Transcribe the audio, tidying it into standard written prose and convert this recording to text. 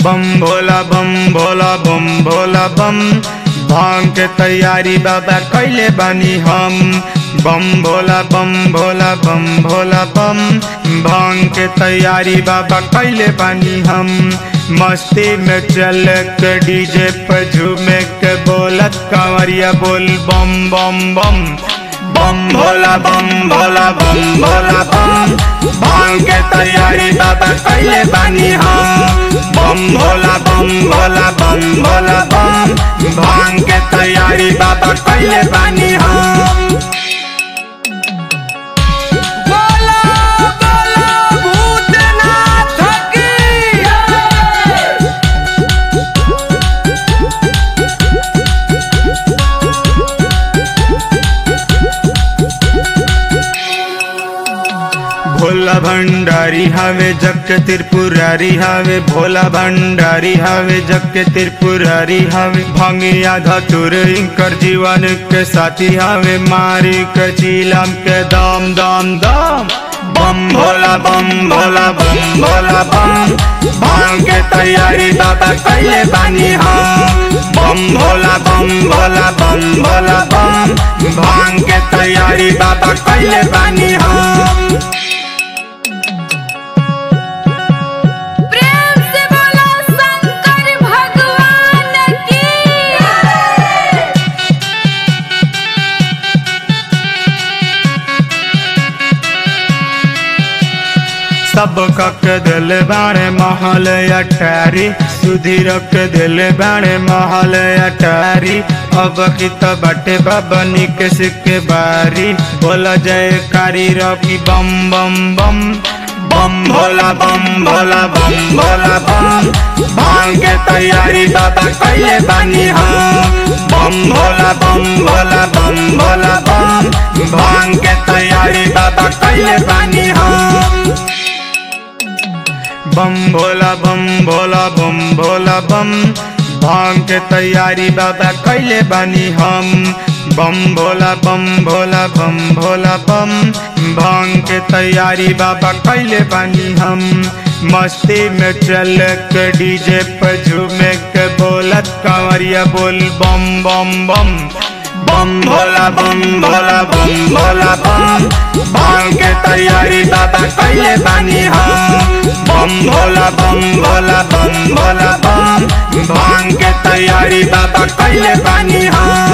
बम भोला बम भोला बम भोला बम। भांग के तैयारी बाबा कैले बानी हम। बम भोला बम भोला बम भोला बम। भांग के तैयारी बाबा कैले बानी हम। मस्ती में चल के डीजे पे झूमे के बोलत कांवरिया बोल बम बम बम। बम भोला बम भोला बम भोला बम। भांग के तैयारी बाबा कैले बानी हम। बम भोला बम भोला बम भोला बम। भांग के तैयारी बाबा कैले बानी हम। भोला भंडारी हवे जग के त्रिपुरारी हवे। भोला भंडारी हवे जग के त्रिपुरारी हवे। भंगिया धतुर इनकर जीवन के साथी हवे। मारी के चीलम के दाम दाम दाम। बम भोला बम भोला बम भोला बम। भांग के तैयारी बाबा कैले बानी हम। बम भोला बम भोला बम भोला बम। भांग के तैयारी बाबा कैले बानी हम। सब कक दिल बाणे महल अटारी। सुधीर के दिल बाणे महल अटारी। अब की तो बटे बबनी के सिक्के बारी। बोला जयकारी रवि बम बम बम। बम भोला बम भोला बम भोला बम। भांग के तैयारी बाबा कैले बानी हम। बम भोला बम भोला बम भोला बम। भांग के तैयारी बाबा कैले बानी हम। बम भोला बम भोला बम भोला बम। भांग के तैयारी बाबा कैले बानी हम। बम भोला बम भोला बम भोला बम। भांग के तैयारी बाबा कैले बानी हम। मस्ती में चल के डीजे पे झूमे के बोलत कांवरिया बोल बम बम बम। बम भोला बम भोला बम भोला बम। भांग के तैयारी बाबा कैले बानी हम। बम भोला बम भोला बम भोला बम। भांग के तैयारी बाबा कैले बानी हम।